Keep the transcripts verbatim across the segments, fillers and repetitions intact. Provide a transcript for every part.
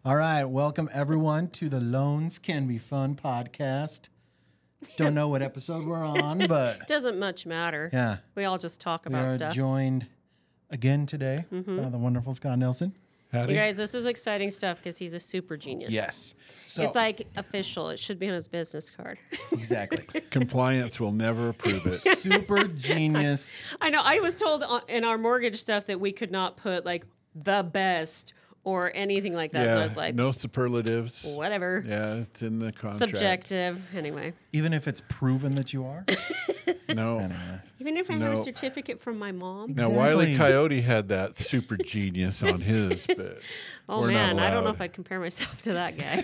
All right, welcome everyone to the Loans Can Be Fun podcast. Don't know what episode we're on, but doesn't much matter. Yeah, we all just talk we about are stuff. joined again today Mm-hmm. by the wonderful Scott Nelson. Howdy. You guys, this is exciting stuff because he's a super genius. Yes, so It's like official. It should be on his business card. exactly Compliance will never approve it. super genius. I know. I was told on- in our mortgage stuff that we could not put like the best or anything like that. yeah, So I was like, no superlatives. whatever. Yeah, it's in the contract. Subjective. Anyway, Even if it's proven that you are. No. Anyway. even if I have No. a certificate from my mom. Now, Exactly. Wiley Coyote had that super genius on his, but Oh we're not man, I don't know allowed. if I'd compare myself to that guy.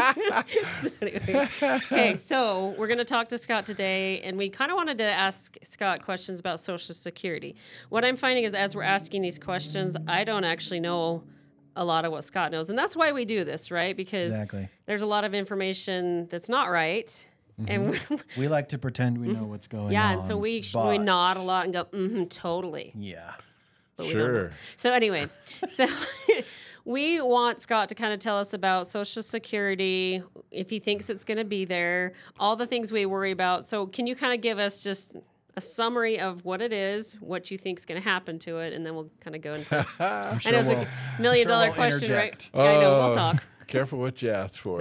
So anyway. Okay, so we're going to talk to Scott today, and we kind of wanted to ask Scott questions about Social Security. What I'm finding is as we're asking these questions, I don't actually know a lot of what Scott knows, and that's why we do this, right? Because Exactly. there's a lot of information that's not right, and we, We like to pretend we know what's going yeah, on. and so we we but- nod a lot and go, mm-hmm, totally. Yeah. But we don't know. sure. So anyway, so we want Scott to kind of tell us about Social Security, if he thinks it's going to be there, all the things we worry about. So can you kind of give us just a summary of what it is, what you think is going to happen to it, and then we'll kind of go into it. I'm sure I know it's we'll, a million I'm sure dollar we'll question, interject. right? Yeah, I know, we'll Oh, talk. Careful what you ask for.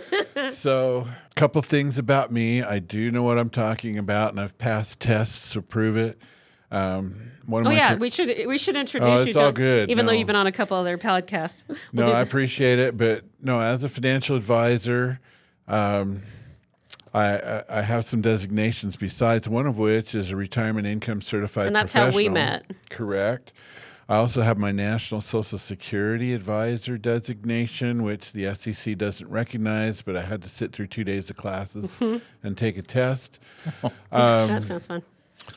So, a couple things about me. I do know what I'm talking about, and I've passed tests to prove it. Um, one of Oh my yeah, co- we should we should introduce Oh, you. it's all don't- good. Even though No. you've been on a couple other podcasts. We'll No, do I the- appreciate it, but no, as a financial advisor, um, I, I I have some designations besides, one of which is a retirement income certified And that's how we professional. met. Correct. I also have my National Social Security Advisor designation, which the S E C doesn't recognize, but I had to sit through two days of classes and take a test. that sounds fun.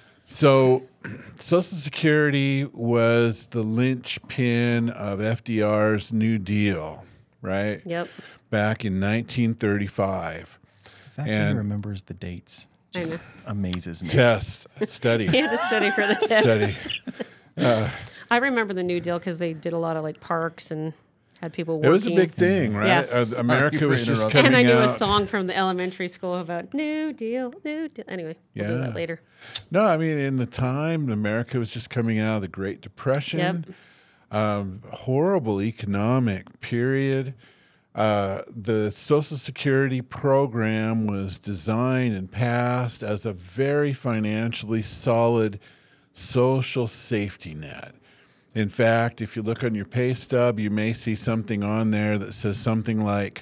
So, Social Security was the linchpin of F D R's New Deal, right? Yep. Back in nineteen thirty-five. The fact that And- he remembers the dates I just know. amazes me. Test, study, He had to study for the test. study. I remember the New Deal because they did a lot of like parks and had people working. It was a big thing, right? Yes. Uh, Sorry America for was just interrupting. coming And I knew out. a song from the elementary school about New Deal, New Deal. Anyway, we'll do Yeah. that later. No, I mean, in the time, America was just coming out of the Great Depression. Um, horrible economic period. Uh, the Social Security program was designed and passed as a very financially solid social safety net. In fact, if you look on your pay stub, you may see something on there that says something like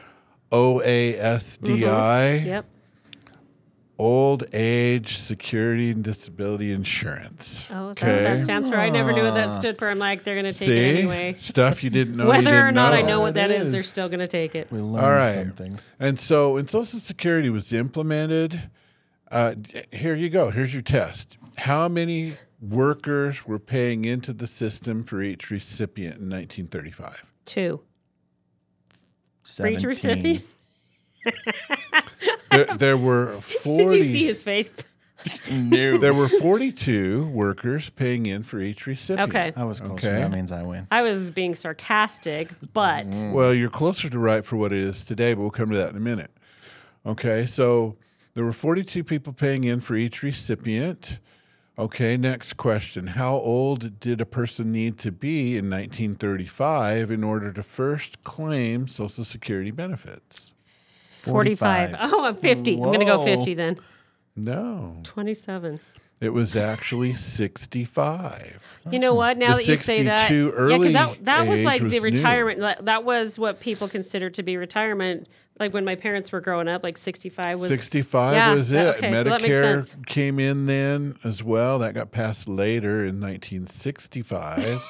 O A S D I. Yep. Old Age Security and Disability Insurance. Oh, is that what that stands for? I never knew what that stood for. I'm like, they're going to take See? it anyway. Stuff you didn't know. you Whether didn't or not I know know. what that It is, they're is. still going to take it. We learned All right. something. And so when Social Security was implemented, uh, d- here you go. Here's your test. How many workers were paying into the system for each recipient in nineteen thirty-five? Two. For each seventeen. recipient? There, there were Did forty. you see his face? No. There were forty-two workers paying in for each recipient. Okay. I was close. Okay. That means I win. I was being sarcastic, but Well, you're closer to right for what it is today, but we'll come to that in a minute. Okay, so there were forty-two people paying in for each recipient. Okay, next question. How old did a person need to be in nineteen thirty-five in order to first claim Social Security benefits? forty-five. Oh, I'm fifty. I'm going to go Whoa. fifty then. No, twenty-seven. it was actually sixty-five. You know what? Now The that you say that, sixty-two yeah, early that that was age like the was new. retirement. That, that was what people considered to be retirement. Like when my parents were growing up, like sixty-five was sixty-five Yeah, was that- it. okay, so that makes Medicare sense. came in then as well. That got passed later in nineteen sixty-five.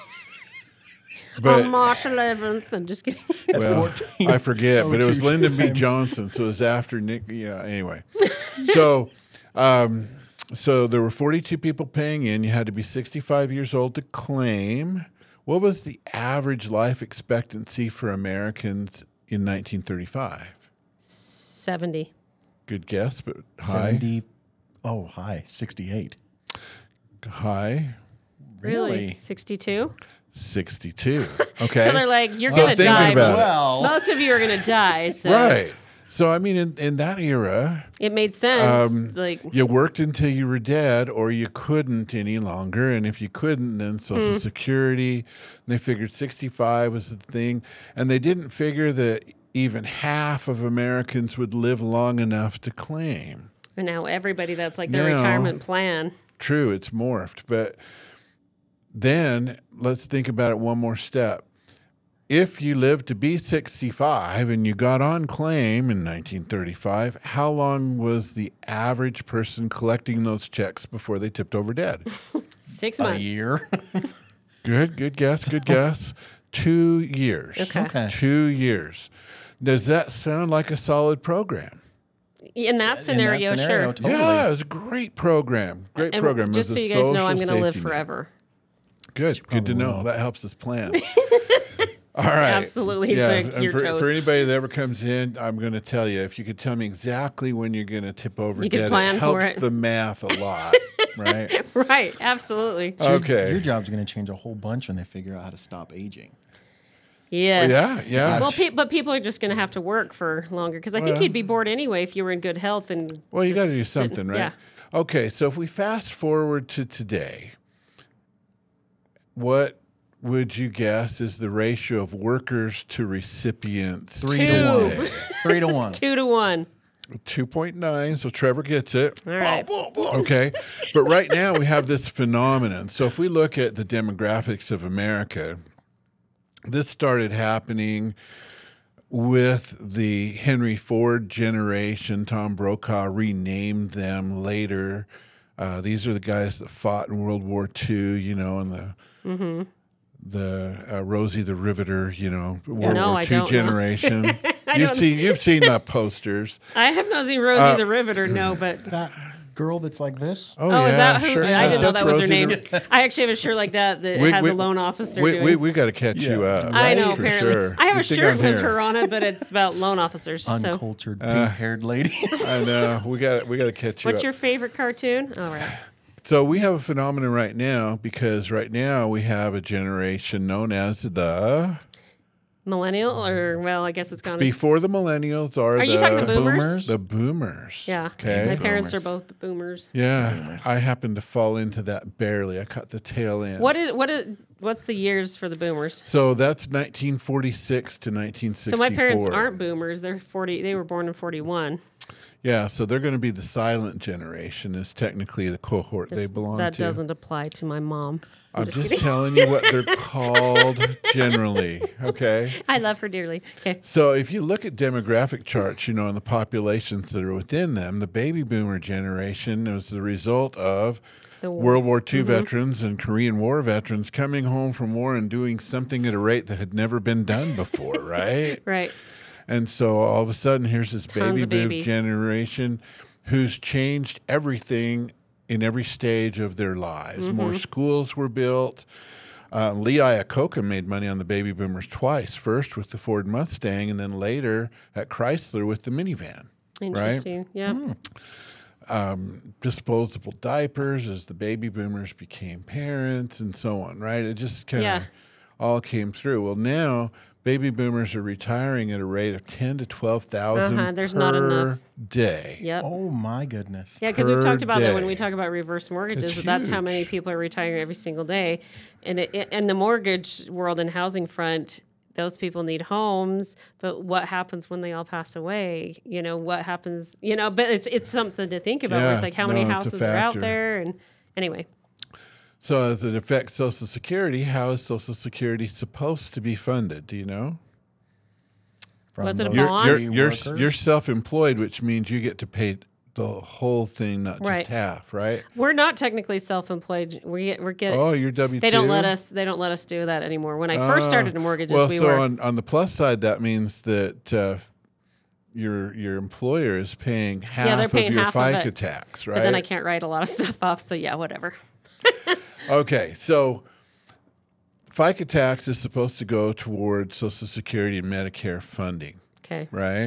But on March eleventh. I'm just kidding. At well, fourteen. I forget, but it was Oh, two Lyndon B. times. Johnson, so it was after Nick. Yeah. Anyway, so um, so there were forty-two people paying in. You had to be sixty-five years old to claim. What was the average life expectancy for Americans in nineteen thirty-five? seventy. Good guess, but high. seventy. Oh, high. sixty-eight. High. Really? Really? sixty-two? sixty-two. Okay. So they're like, you're So going to thinking die. about Most, it. Well, most of you are going to die. So Right. So, I mean, in, in that era, it made sense. Um, like, you worked until you were dead or you couldn't any longer. And if you couldn't, then Social Mm. Security, they figured sixty-five was the thing. And they didn't figure that even half of Americans would live long enough to claim. and now everybody that's like their Now- retirement plan. True, it's morphed. But then let's think about it one more step. If you lived to be sixty-five and you got on claim in nineteen thirty-five, how long was the average person collecting those checks before they tipped over dead? Six a months. year. Good, good guess, good guess. Two years. Okay. Okay. Two years. Does that sound like a solid program? In that scenario, In that scenario, sure. totally. Yeah, it was a great program. Great And program. It just was so a you guys know, I'm social going to live safety net. forever. Good, good to probably know. will. That helps us plan. All right. Absolutely. He's Yeah, like, and you're for, toast. for anybody that ever comes in, I'm going to tell you, if you could tell me exactly when you're going to tip over You could dead, plan it for helps it. the math a lot, right? Right. Absolutely. Your- Okay. Your job's going to change a whole bunch when they figure out how to stop aging. Yes. Yeah, yeah. Well, pe- but people are just going to have to work for longer because I think Well- you'd be bored anyway if you were in good health and. Well, you got to just do sit- something, right? Yeah. Okay, so if we fast forward to today, what would you guess is the ratio of workers to recipients Three Two. to one. today? Three to one. Two to one. two point nine, so Trevor gets it. All right. Okay. But right now we have this phenomenon. So if we look at the demographics of America, this started happening with the Henry Ford generation. Tom Brokaw renamed them later. Uh, these are the guys that fought in World War Two, you know, and the Mm-hmm. the uh, Rosie the Riveter, you know, World No, War I Two don't know. generation. I you've don't- seen you've seen the posters. I have not seen Rosie Uh, the Riveter, no, but. That girl that's like this. Oh, Oh, yeah, is that who? sure. I didn't know That's that was her Rosie name. the- I actually have a shirt like that that We- has we- a loan officer We doing. we, we got to catch you Yeah. up. I know, for apparently. sure. I have a You think shirt I'm with here? her on it, but it's about loan officers. So, Uncultured, pink-haired lady. I know. We got we got to catch you what's up. your favorite cartoon? All right. So we have a phenomenon right now because right now we have a generation known as the Millennial, or, well, I guess it's gone. before the millennials are, Are the you talking the boomers? boomers? the boomers. Yeah. Okay. My parents are Boomers. both boomers. Yeah. I happened to fall into that barely. I caught the tail end. What is what is what's the years for the boomers? So that's nineteen forty-six to nineteen So sixty-four. my parents aren't boomers. They're forty. They were born in forty-one. Yeah, so they're going to be the silent generation is technically the cohort they That's- belong that to. doesn't apply to my mom. I'm just telling you what they're called generally, okay? I love her dearly. Okay. So if you look at demographic charts, you know, and the populations that are within them, the baby boomer generation was the result of The war. World War Two veterans and Korean War veterans coming home from war and doing something at a rate that had never been done before, right? Right. And so all of a sudden, here's this Tons baby of boom babies. generation who's changed everything in every stage of their lives. Mm-hmm. More schools were built. Uh, Lee Iacocca made money on the baby boomers twice. First with the Ford Mustang, and then later at Chrysler with the minivan. Interesting. Yeah. Disposable diapers as the baby boomers became parents, and so on. Right? It just kind of Yeah. all came through. Well, now baby boomers are retiring at a rate of ten to twelve thousand Uh-huh, there's per not enough. day. Yep. Oh my goodness. Yeah, because we've per talked about that when day. we talk about reverse mortgages. It's That that's how many huge. people are retiring every single day, and it, it, and the mortgage world and housing front, those people need homes. But what happens when they all pass away? You know, what happens? You know, but it's it's something to think about. Where Yeah, it's like how many no, it's a houses are out factor. there, and anyway, So, as it affects Social Security, how is Social Security supposed to be funded? Do you know? From Was it a those You're bond? you're three you're, workers? you're self-employed, which means you get to pay the whole thing, not Right. just half, right? we're not technically self-employed. We get, we're getting. Oh, you're W two. They don't let us. They don't let us do that anymore. When I first Oh. started in mortgages, Well, we so were. on on the plus side, that means that uh, your your employer is paying half they're paying of your half of FICA it. tax, right? But then I can't write a lot of stuff off. So yeah, whatever. Okay, so FICA tax is supposed to go towards Social Security and Medicare funding, Okay. right?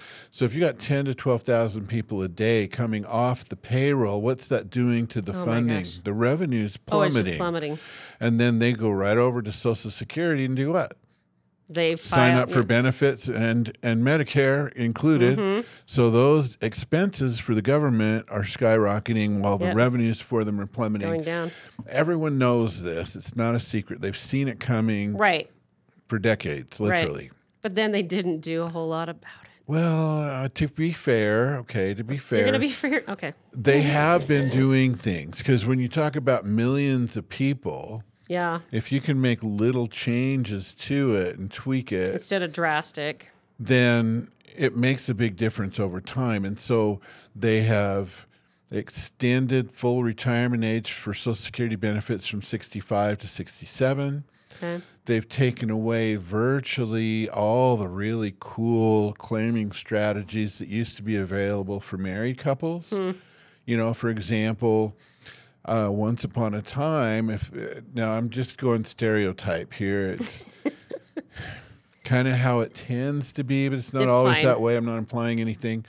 So if you got ten to twelve thousand people a day coming off the payroll, what's that doing to the Oh my funding? gosh. The revenue's Oh, plummeting. it's just plummeting. And then they go right over to Social Security and do what? They Sign file- up for benefits and, and Medicare included. Mm-hmm. So those expenses for the government are skyrocketing while the Yep. revenues for them are plummeting. going down. Everyone knows this. It's not a secret. They've seen it coming Right. for decades, literally. Right. But then they didn't do a whole lot about it. Well, uh, to be fair, okay, to be fair, You're going to be fair? Okay. they have been doing things because when you talk about millions of people, Yeah. if you can make little changes to it and tweak it, Instead of drastic. then it makes a big difference over time. And so they have extended full retirement age for Social Security benefits from sixty-five to sixty-seven. Okay. They've taken away virtually all the really cool claiming strategies that used to be available for married couples. Hmm. You know, for example, uh, once upon a time, if uh, now I'm just going stereotype here, it's kind of how it tends to be, but it's not It's always fine. that way. I'm not implying anything.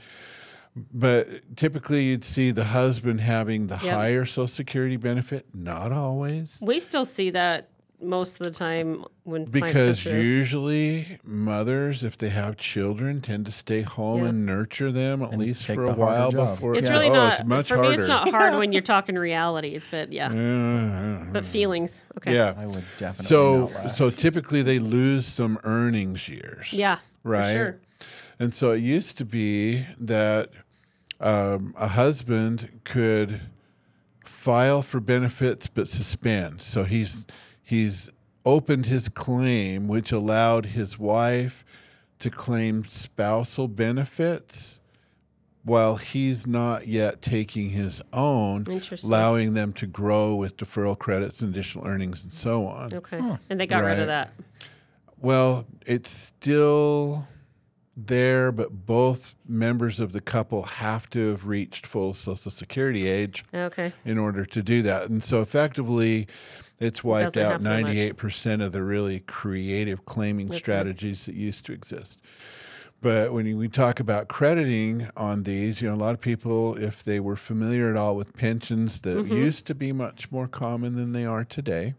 But typically, you'd see the husband having the Yep. higher Social Security benefit. Not always. We still see that most of the time when clients go Because through. usually mothers, if they have children, tend to stay home Yeah. and nurture them at And least take for a the harder while job. before. It's Yeah. really oh, not, It's much for harder. me, it's not hard when you're talking realities, but yeah. Uh, But feelings. Okay. yeah. I would definitely So, not last. so typically they lose some earnings years. Yeah. for Right. sure. And so it used to be that um, a husband could file for benefits but suspend. So he's he's opened his claim, which allowed his wife to claim spousal benefits while he's not yet taking his own, Interesting. allowing them to grow with deferral credits and additional earnings and so on. Okay. And they got rid Right. of that. Well, it's still there, but both members of the couple have to have reached full Social Security age Okay. in order to do that. And so effectively, it's wiped Doesn't out happen much. ninety-eight percent of the really creative claiming Okay. strategies that used to exist. But when we talk about crediting on these, you know, a lot of people, if they were familiar at all with pensions that Mm-hmm. used to be much more common than they are today,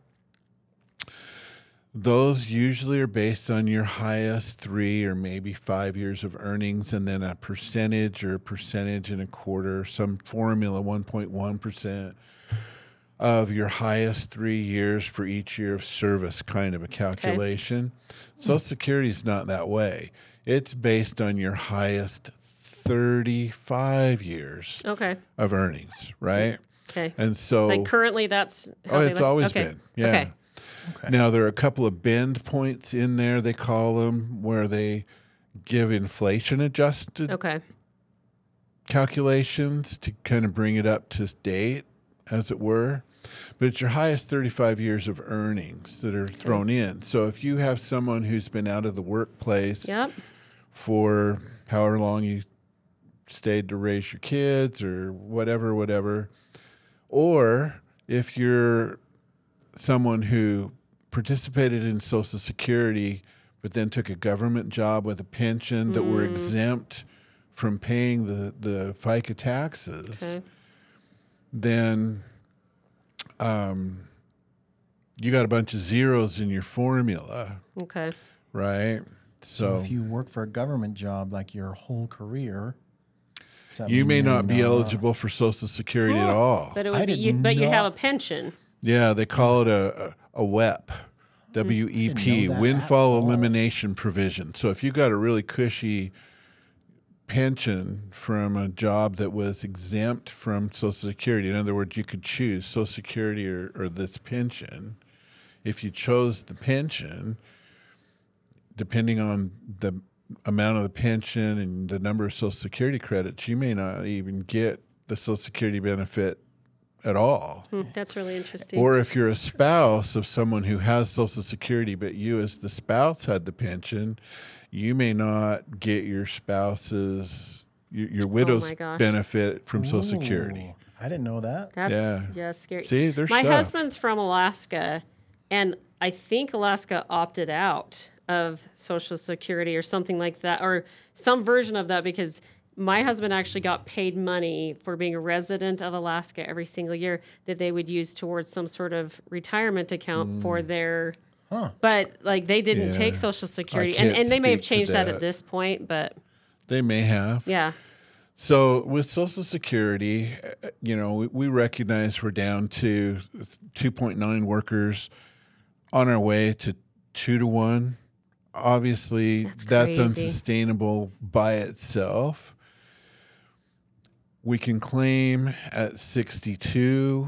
those usually are based on your highest three or maybe five years of earnings and then a percentage or a percentage and a quarter, some formula, one point one percent of your highest three years for each year of service kind of a calculation. Social Security is not that way. It's based on your highest thirty-five years Okay. of earnings, right? Okay. And so Like currently, that's how Oh, they it's look? always okay. been. Yeah. Okay. Okay. Now there are a couple of bend points in there, they call them, where they give inflation adjusted Okay. calculations to kind of bring it up to date, as it were. But it's your highest thirty-five years of earnings that are thrown in. So if you have someone who's been out of the workplace Yep. for however long you stayed to raise your kids or whatever, whatever, or if you're someone who participated in Social Security but then took a government job with a pension that were exempt from paying the, the FICA taxes, Okay. then um, you got a bunch of zeros in your formula, Okay. right? So So, if you work for a government job like your whole career, does that you mean may you're not be not- eligible for Social Security at all. But it I would be, did you, but you have a not- pension. Yeah, they call it a, a, a W E P, W E P, know that windfall at all. elimination provision. So if you got a really cushy pension from a job that was exempt from Social Security, in other words, you could choose Social Security or, or this pension. If you chose the pension, depending on the amount of the pension and the number of Social Security credits, you may not even get the Social Security benefit at all. Hmm, that's really interesting. Or if you're a spouse of someone who has Social Security, but you as the spouse had the pension, you may not get your spouse's, your, your widow's my gosh. benefit from Social Security. Ooh, I didn't know that. That's Yeah. yeah, scary. See, there's My stuff. husband's from Alaska, and I think Alaska opted out of Social Security or something like that, or some version of that, because my husband actually got paid money for being a resident of Alaska every single year that they would use towards some sort of retirement account mm. for their, huh. but like they didn't yeah. take Social Security. And, and they may have changed that. that at this point, but. They may have. Yeah. So with Social Security, you know, we, we recognize we're down to two point nine workers on our way to two to one. Obviously, that's, that's unsustainable by itself. We can claim at sixty-two.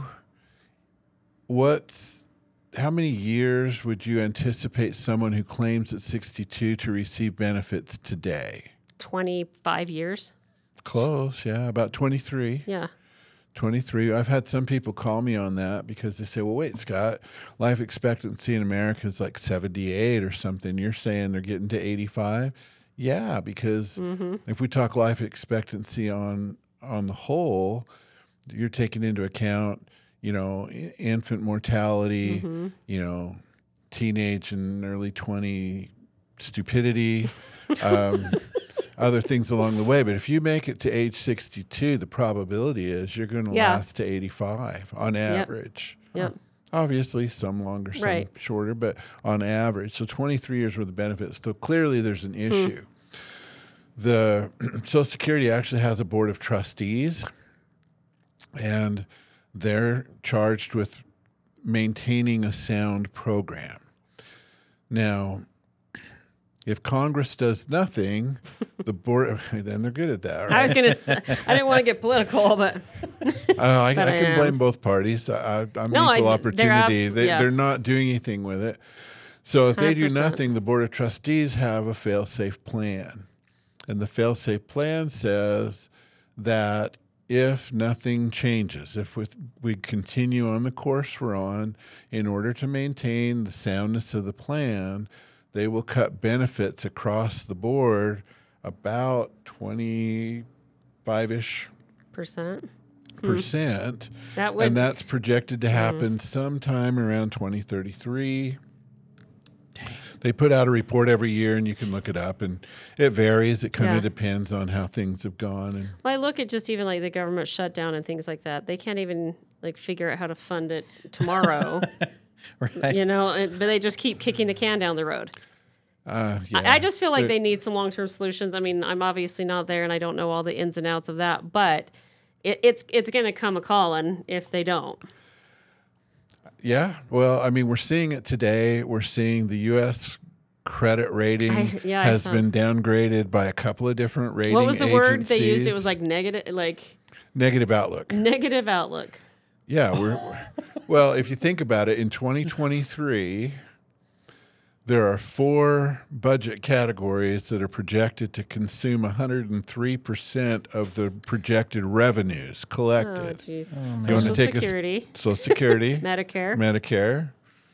What's how many years would you anticipate someone who claims at sixty-two to receive benefits today? twenty-five years. Close, yeah, about twenty-three. Yeah. twenty-three. I've had some people call me on that because they say, well, wait, Scott, life expectancy in America is like seventy-eight or something. You're saying they're getting to eighty-five? Yeah, because mm-hmm. if we talk life expectancy on on the whole, you're taking into account, you know, infant mortality, mm-hmm. you know, teenage and early twenty stupidity, um, other things along the way. But if you make it to age sixty-two, the probability is you're going to yeah. last to eighty-five on average. Yep. Yep. Obviously, some longer, some right. shorter, but on average. So twenty-three years worth of benefits. So clearly there's an issue. Hmm. The Social Security actually has a board of trustees, and they're charged with maintaining a sound program. Now, if Congress does nothing, the board, then they're good at that. Right? I was going to say, I didn't want to get political, but. uh, I, but I can I blame both parties. I, I'm no, equal I, opportunity. They're, abs- they, yeah. they're not doing anything with it. So if they do nothing, the board of trustees have a fail-safe plan. And the fail-safe plan says that if nothing changes, if we, we continue on the course we're on, in order to maintain the soundness of the plan, they will cut benefits across the board about twenty-five-ish percent. Percent. Hmm. That would, and that's projected to happen hmm. sometime around twenty thirty-three. Dang. They put out a report every year, and you can look it up, and it varies. It kind of yeah. depends on how things have gone. And well, I look at just even like the government shutdown and things like that. They can't even like figure out how to fund it tomorrow. Right. You know, it, but they just keep kicking the can down the road. Uh, yeah. I, I just feel like They're, they need some long-term solutions. I mean, I'm obviously not there, and I don't know all the ins and outs of that, but it, it's it's going to come a calling if they don't. Yeah, well, I mean, we're seeing it today. We're seeing the U S credit rating I, yeah, has been downgraded by a couple of different rating agencies. What was the agencies. word they used? It was like negative, like negative outlook. Negative outlook. Yeah, we're, we're well. If you think about it, in twenty twenty-three, there are four budget categories that are projected to consume one hundred three percent of the projected revenues collected. Oh, geez. Oh, you want to take Security. A, Social Security. Medicare. Medicare.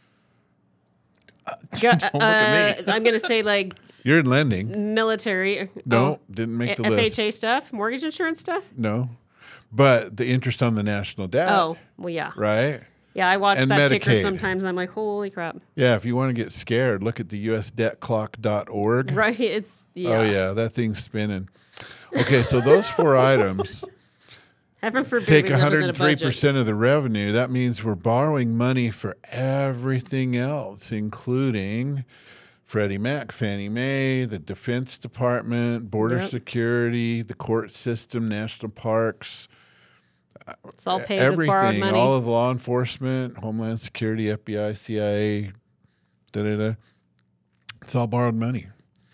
Uh, don't look at me. Uh, I'm going to say like... You're in lending. Military. No, oh. didn't make the F H A list. F H A stuff? Mortgage insurance stuff? No. But the interest on the national debt. Oh, well, yeah. Right? Yeah, I watch and that Medicaid. ticker sometimes, and I'm like, holy crap. Yeah, if you want to get scared, look at the U S debt clock dot org. Right, it's, yeah. Oh, yeah, that thing's spinning. Okay, so those four items Heaven forbid take we one live within hundred three percent of the revenue. That means we're borrowing money for everything else, including Freddie Mac, Fannie Mae, the Defense Department, Border Yep. Security, the court system, national parks. It's all paid Everything, with borrowed money. all of law enforcement, Homeland Security, F B I, C I A, da da da. It's all borrowed money.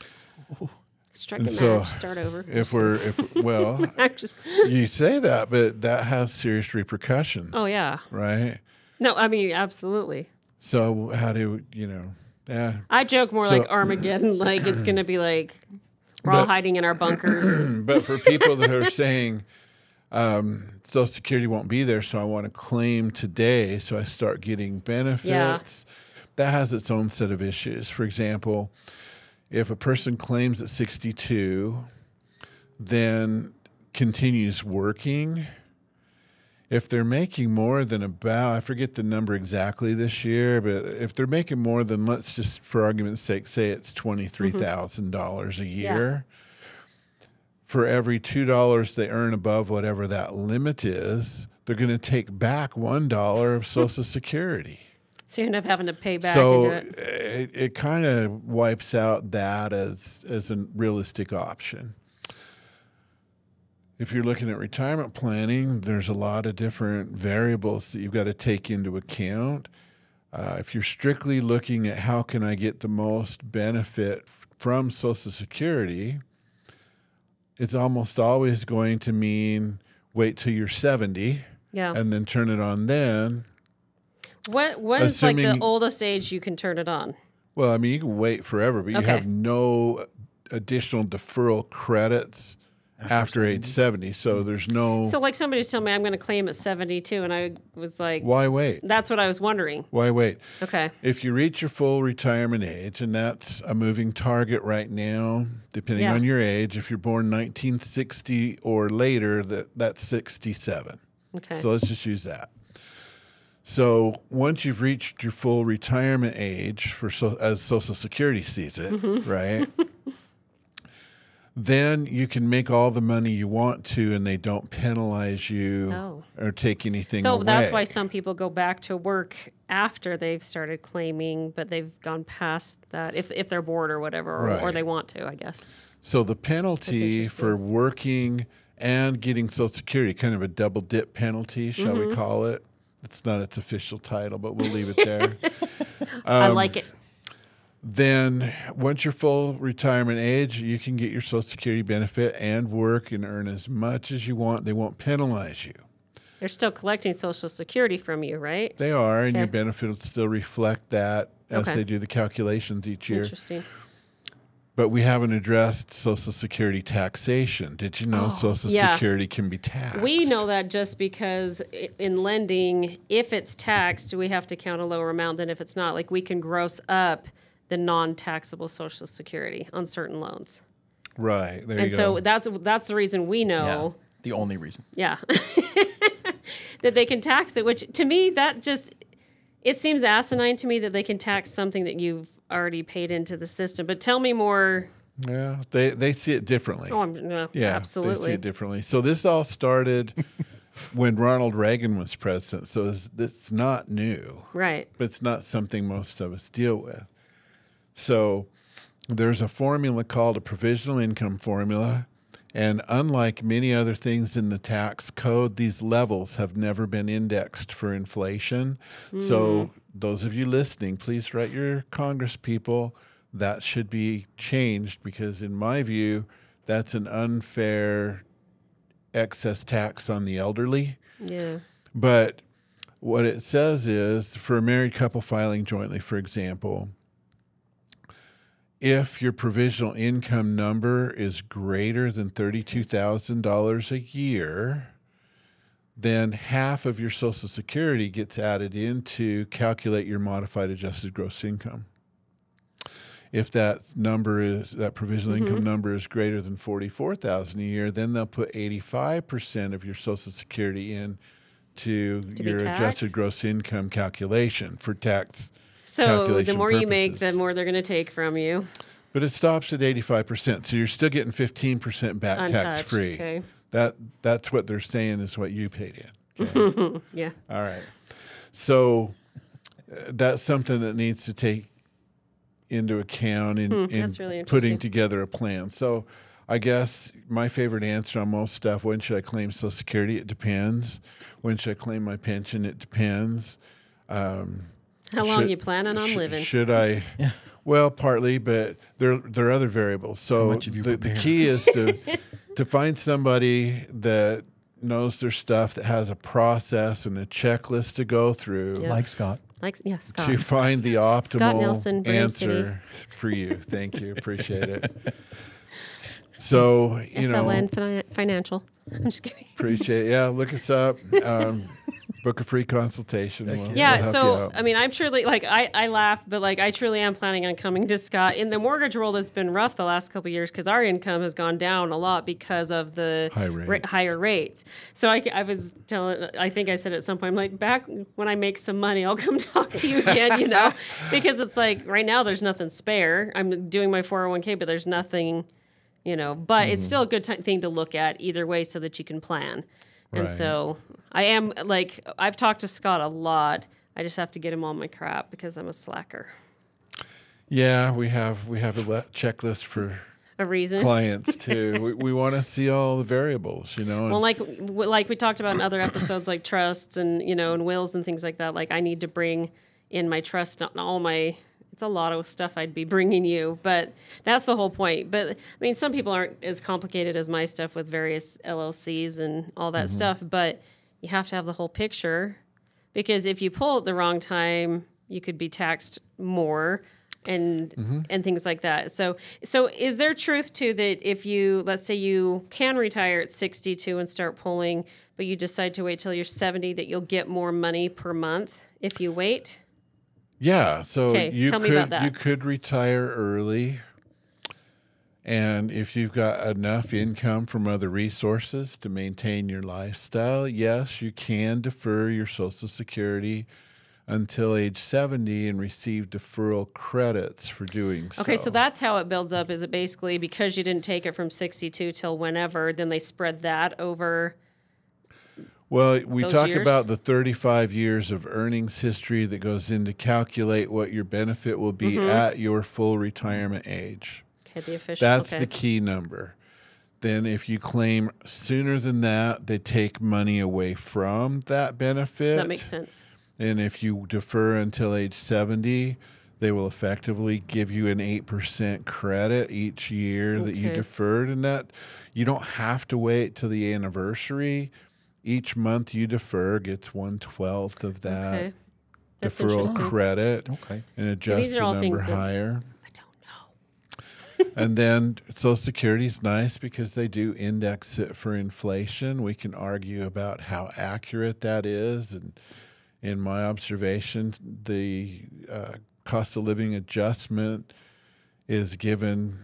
Strike And a so match, start over. If we're, if well, Just, you say that, but that has serious repercussions. oh, yeah. Right? No, I mean, absolutely. So how do, you know, yeah. I joke more So- like Armageddon, like it's going to be like we're all But- hiding in our bunkers. But for people that are saying um, Social Security won't be there, so I want to claim today, so I start getting benefits, that has its own set of issues. For example, if a person claims at sixty-two, then continues working, if they're making more than about, I forget the number exactly this year, but if they're making more than, let's just for argument's sake, say it's twenty-three thousand dollars mm-hmm. a year, yeah. for every two dollars they earn above whatever that limit is, they're going to take back one dollar of Social Security. So you end up having to pay back. So into it, it, it kind of wipes out that as, as a realistic option. If you're looking at retirement planning, there's a lot of different variables that you've got to take into account. Uh, if you're strictly looking at how can I get the most benefit f- from Social Security, it's almost always going to mean wait till you're seventy yeah. and then turn it on then. What What is like the oldest age you can turn it on? Well, I mean, you can wait forever, but you Okay. have no additional deferral credits after, after age seventy. So there's no... So like somebody's telling me I'm going to claim at seventy-two, and I was like... Why wait? That's what I was wondering. Why wait? Okay. If you reach your full retirement age, and that's a moving target right now, depending Yeah. on your age, if you're born nineteen sixty or later, that that's sixty-seven. Okay. So let's just use that. So once you've reached your full retirement age, for so, as Social Security sees it, mm-hmm. right, then you can make all the money you want to, and they don't penalize you oh. or take anything so away. So that's why some people go back to work after they've started claiming, but they've gone past that, if if they're bored or whatever, or, right. or they want to, I guess. So the penalty for working and getting Social Security, kind of a double dip penalty, shall mm-hmm. we call it? It's not its official title, but we'll leave it there. um, I like it. Then once you're full retirement age, you can get your Social Security benefit and work and earn as much as you want. They won't penalize you. They're still collecting Social Security from you, right? They are, and okay. your benefit will still reflect that as okay. they do the calculations each year. Interesting. But we haven't addressed Social Security taxation. Did you know oh, Social yeah. Security can be taxed? We know that just because in lending, if it's taxed, we have to count a lower amount than if it's not. Like we can gross up the non-taxable Social Security on certain loans. Right. There and you so go. that's that's the reason we know. Yeah, the only reason. Yeah. that they can tax it, which to me, that just, it seems asinine to me that they can tax something that you've already paid into the system. But tell me more. Yeah, they, they see it differently. Oh, I'm, no, yeah, absolutely. they see it differently. So this all started when Ronald Reagan was president. So it's, it's not new. Right. But it's not something most of us deal with. So there's a formula called a provisional income formula. And unlike many other things in the tax code, these levels have never been indexed for inflation. Mm. So those of you listening, please write your Congress people. That should be changed because, in my view, that's an unfair excess tax on the elderly. Yeah. But what it says is, for a married couple filing jointly, for example, if your provisional income number is greater than thirty-two thousand dollars a year, then half of your Social Security gets added in to calculate your modified adjusted gross income. If that number is, that provisional mm-hmm. income number is greater than forty-four thousand dollars a year, then they'll put eighty-five percent of your Social Security in to, to your adjusted gross income calculation for tax. So the more purposes. you make, the more they're going to take from you. But it stops at eighty-five percent. So you're still getting fifteen percent back Untouched, tax-free. Okay. That, that's what they're saying is what you paid in. Okay? Yeah. All right. So uh, that's something that needs to take into account in, hmm, in really putting together a plan. So I guess my favorite answer on most stuff, when should I claim Social Security? It depends. When should I claim my pension? It depends. Um, How long should, you planning on sh- living? Should I? Yeah. Well, partly, but there there are other variables. So the, the key is to to find somebody that knows their stuff, that has a process and a checklist to go through. Yep. Like Scott. Like yeah, Scott. To find the optimal Scott Nelson, Brain answer City. for you. Thank you. Appreciate it. So, you S L N know, Fin- Financial. I'm just kidding. appreciate Yeah, look us up. Um, book a free consultation. We'll, we'll Yeah, help you so out. I mean, I'm truly like I, I laugh, but like I truly am planning on coming to Scott. In the mortgage world, it's been rough the last couple of years because our income has gone down a lot because of the High ra- rates. higher rates. So I, I was telling, I think I said at some point, I'm like, back when I make some money, I'll come talk to you again, you know, because it's like right now there's nothing spare. I'm doing my four oh one k, but there's nothing, you know, but Mm-hmm. it's still a good t- thing to look at either way so that you can plan. And Right. so I am like, I've talked to Scott a lot. I just have to get him on my crap because I'm a slacker. Yeah, we have we have a le- checklist for A reason. clients too. we we want to see all the variables, you know. and- Well, like w- like we talked about in other episodes, like trusts and you know and wills and things like that. Like I need to bring in my trust, not all my. It's a lot of stuff I'd be bringing you, but that's the whole point. But I mean, some people aren't as complicated as my stuff with various L L Cs and all that stuff. But you have to have the whole picture because if you pull at the wrong time, you could be taxed more. And and things like that. So so is there truth to that if you let's say you can retire at sixty-two and start pulling, but you decide to wait till you're seventy that you'll get more money per month if you wait? Yeah, so 'Kay, you tell could me about that. you could retire early, and if you've got enough income from other resources to maintain your lifestyle, yes, you can defer your Social Security until age seventy and receive deferral credits for doing so. Okay, so that's how it builds up. Is it basically because you didn't take it from sixty-two till whenever, then they spread that over? Well, we those talk years? about the thirty-five years of earnings history that goes in to calculate what your benefit will be Mm-hmm. at your full retirement age. Okay, the official. That's okay. the key number. Then if you claim sooner than that, they take money away from that benefit. That makes sense. And if you defer until age seventy, they will effectively give you an eight percent credit each year that you Okay. deferred. And that you don't have to wait till the anniversary. Each month you defer gets one twelfth of that Okay. That's deferral interesting. credit Okay. and adjust these are the all number things that- higher. I don't know. And then Social Security is nice because they do index it for inflation. We can argue about how accurate that is. And in my observation, the uh, cost of living adjustment is given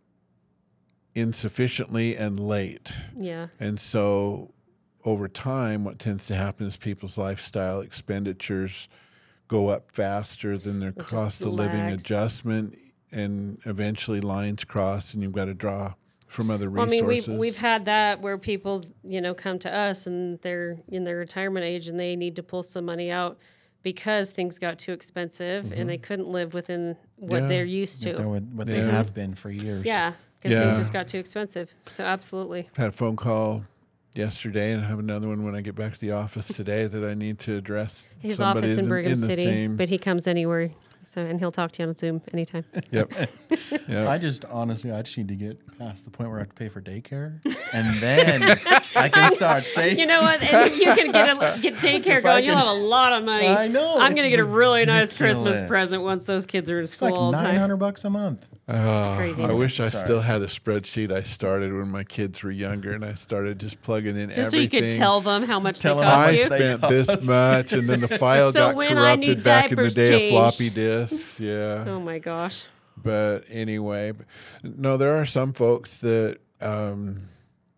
insufficiently and late. Yeah. And so over time, what tends to happen is people's lifestyle expenditures go up faster than their just cost of living lags. adjustment, and eventually lines cross, and you've got to draw from other Well, I resources. mean, we've we've had that where people, you know, come to us and they're in their retirement age and they need to pull some money out because things got too expensive and they couldn't live within what Yeah. they're used They're to. with what they Yeah. have been for years. Yeah, because Yeah. things just got too expensive. So absolutely. Had a phone call yesterday, and I have another one when I get back to the office today that I need to address. His Somebody office in is Brigham in the City, same- but he comes anywhere. So and he'll talk to you on Zoom anytime. Yep. Yep. I just honestly, I just need to get past the point where I have to pay for daycare, and then I can start saving. You know what? And if you can get a, get daycare If I going, you'll can- have a lot of money. I know, I'm it's going to get a really nice ridiculous. Christmas present once those kids are in It's school like all the nine time. hundred bucks a month. Oh, crazy. I wish I Sorry. still had a spreadsheet I started when my kids were younger, and I started just plugging in Just so everything. you could tell them how much Tell they them how cost I much you. they spent this cost. much, and then the file So got when I need corrupted back in the diapers day of changed. floppy disks. Yeah. Oh my gosh. But anyway, b- no, there are some folks that, um,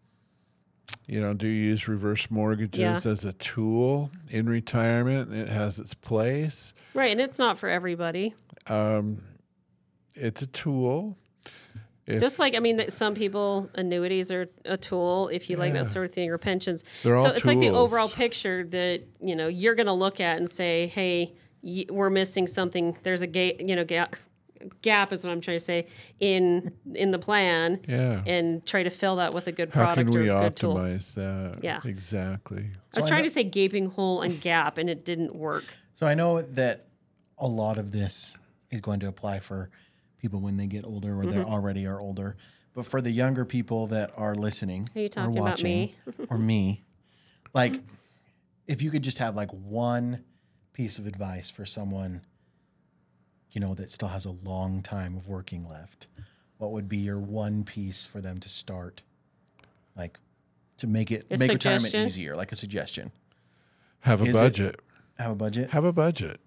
you know, do use reverse mortgages Yeah. as a tool in retirement, and it has its place. Right, and it's not for everybody. Um, it's a tool. If Just like I mean, that some people annuities are a tool if you like Yeah. that sort of thing, or pensions. They're so all it's like the tools. overall picture that you know you're going to look at and say, "Hey, y- we're missing something. There's a gap. You know, gap. Gap is what I'm trying to say in in the plan." Yeah. And try to fill that with a good How product can we or a good tool. optimize that? Yeah. Exactly. I was I trying know- to say gaping hole and gap, and it didn't work. So I know that a lot of this is going to apply for people when they get older or they Mm-hmm. already are older. But for the younger people that are listening Are you or talking about watching me? or me, like if you could just have like one piece of advice for someone, you know, that still has a long time of working left, what would be your one piece for them to start? Like to make it A make retirement suggestion? easier, like a suggestion. Have a Is it- budget. Have a budget? Have a budget.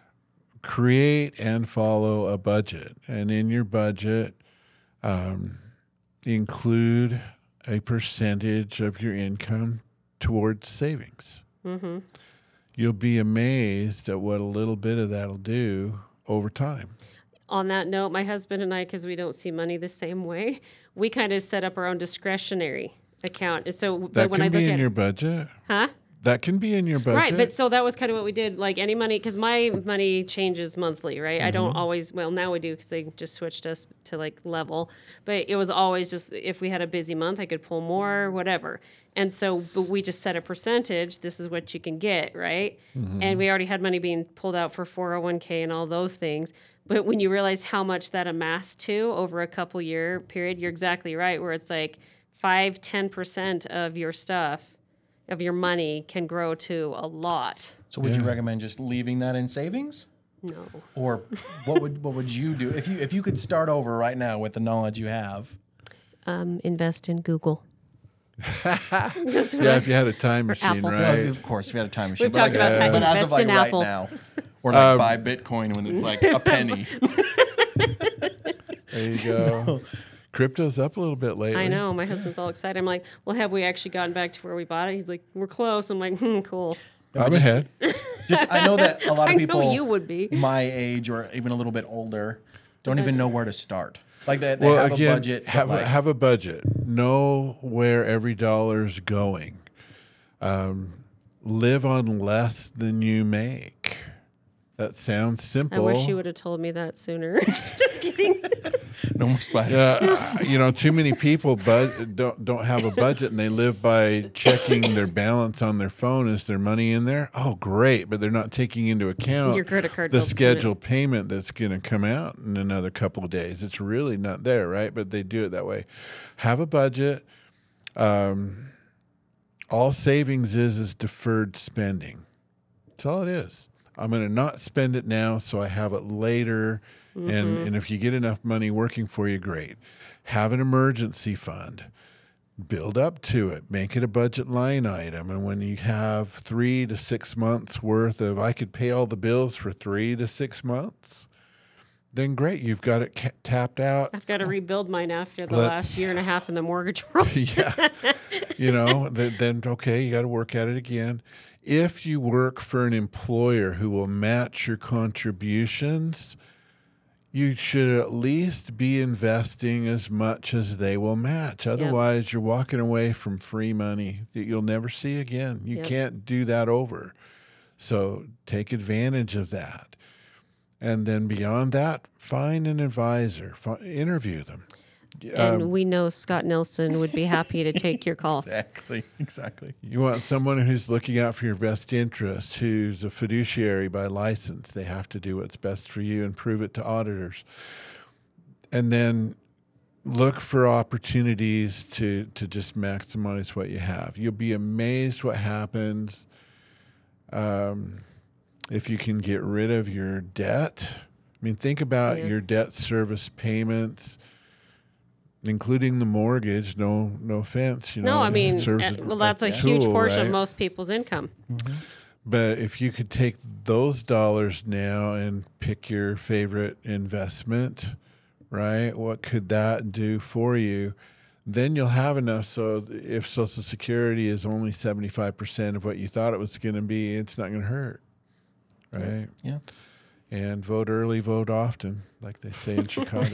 Create and follow a budget. And in your budget, um, include a percentage of your income towards savings. Mm-hmm. You'll be amazed at what a little bit of that'll do over time. On that note, my husband and I, because we don't see money the same way, we kind of set up our own discretionary account. And so, but That when can I look be in at your budget. huh? That can be in your budget. Right, but so that was kind of what we did. Like any money, because my money changes monthly, right? I don't always. Well, now we do because they just switched us to like level. But it was always just if we had a busy month, I could pull more, whatever. And so, but we just set a percentage. This is what you can get, right? And we already had money being pulled out for four oh one k and all those things. But when you realize how much that amassed to over a couple year period, you're exactly right. Where it's like five, ten percent of your stuff. Of your money can grow to a lot. So would you Yeah. recommend just leaving that in savings? No. Or what would what would you do if you if you could start over right now with the knowledge you have? Um, invest in Google. That's what yeah, I- if you had a time machine, Apple. Well, right? if- of course, if you had a time machine. We've but talked like, about that. But as Invest of like in right Apple. now, or like buy Bitcoin when it's like a penny. There you go. Crypto's up a little bit lately. I know. My husband's all excited. I'm like, well, have we actually gotten back to where we bought it? He's like, we're close. I'm like, hmm, cool. I'm ahead. Just I know that a lot I of know people you would be. my age or even a little bit older don't even know where to start. Like they, they Well, have again, a budget. but have like, a, have a budget. Know where every dollar's going. Um, live on less than you make. That sounds I simple. wish you would have told me that sooner. Just kidding. no more spiders. Yeah, you know, too many people bud- don't don't have a budget and they live by checking their balance on their phone. Is there money in there? Oh, great! But they're not taking into account Your credit card the bill's coming in. scheduled payment that's going to come out in another couple of days. It's really not there, right? But they do it that way. Have a budget. Um, all savings is is deferred spending. That's all it is. I'm going to not spend it now, so I have it later. Mm-hmm. And, and if you get enough money working for you, great. Have an emergency fund. Build up to it. Make it a budget line item. And when you have three to six months worth of, I could pay all the bills for three to six months, then great. You've got it ca- tapped out. I've got to rebuild mine after the Let's- last year and a half in the mortgage world. Yeah. You know, then, then okay, you got to work at it again. If you work for an employer who will match your contributions, you should at least be investing as much as they will match. Otherwise, you're walking away from free money that you'll never see again. You Yep. can't do that over. So take advantage of that. And then beyond that, find an advisor, fi- interview them. And Um, we know Scott Nelson would be happy to take your calls. Exactly. Exactly. You want someone who's looking out for your best interest, who's a fiduciary by license. They have to do what's best for you and prove it to auditors. And then look for opportunities to, to just maximize what you have. You'll be amazed what happens um, if you can get rid of your debt. I mean, think about Yeah. your debt service payments, including the mortgage. No, no offense, you know. No, I it mean, serves uh, as well, that's a huge tool, portion right? of most people's income. But if you could take those dollars now and pick your favorite investment, right? What could that do for you? Then you'll have enough. So if Social Security is only seventy-five percent of what you thought it was going to be, it's not going to hurt, right? Yeah. And vote early, vote often, like they say in Chicago.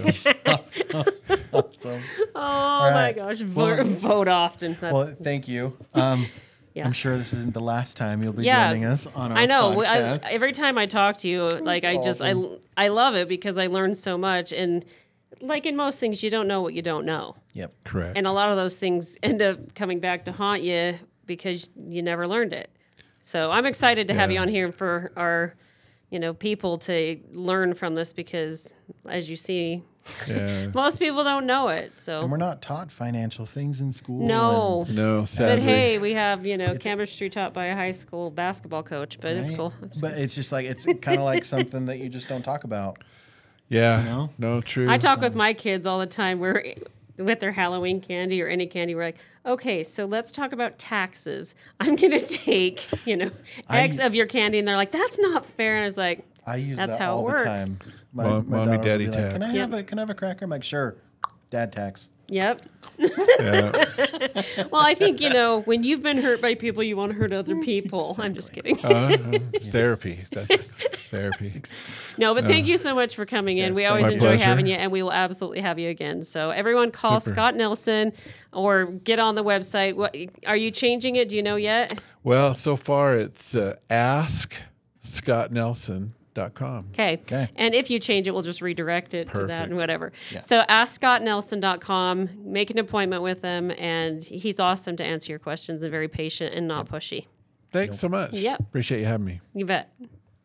Awesome. Oh my right. gosh, Well- vote, vote often. That's, Well, thank you. Um, Yeah. I'm sure this isn't the last time you'll be Yeah. joining us on our I know. I, podcast. every time I talk to you, like I just awesome. I I love it because I learn so much, and like in most things, you don't know what you don't know, Yep. Correct. and a lot of those things end up coming back to haunt you because you never learned it. So I'm excited to have you Yeah. on here for our, you know, people to learn from this because, as you see, yeah. most people don't know it. And So we're not taught financial things in school. no. No, But sadly. hey, we have, you know, chemistry taught by a high school basketball coach, but and- it's right? cool. But it's just like it's kind of like something that you just don't talk about. Yeah. You know? No, true. I talk with my kids all the time. We're with their Halloween candy or any candy. We're like, okay, so let's talk about taxes. I'm going to take, you know, I- X of your candy. And they're like, that's not fair. And I was like, I use That's that how it all works. the time. My, Mom- my mommy, daughters will daddy be like, Can I tax. have Yep. a Can I have a cracker? I'm like, sure. Dad tax. yep. Yeah. Well, I think, you know, when you've been hurt by people, you want to hurt other people. I'm just kidding. Uh, therapy. That's therapy. No, but thank you so much for coming in. Yes, we thank always you. enjoy My pleasure. having you, and we will absolutely have you again. So everyone call Super. Scott Nelson or get on the website. What are you changing it? Do you know yet? Well, so far it's uh, ask scott nelson dot com. Okay. Okay. And if you change it, we'll just redirect it to that Perfect. and whatever. Yeah. So ask scott nelson dot com, make an appointment with him, and he's awesome to answer your questions and very patient and not pushy. Thanks so much. Yep. Appreciate you having me. You bet.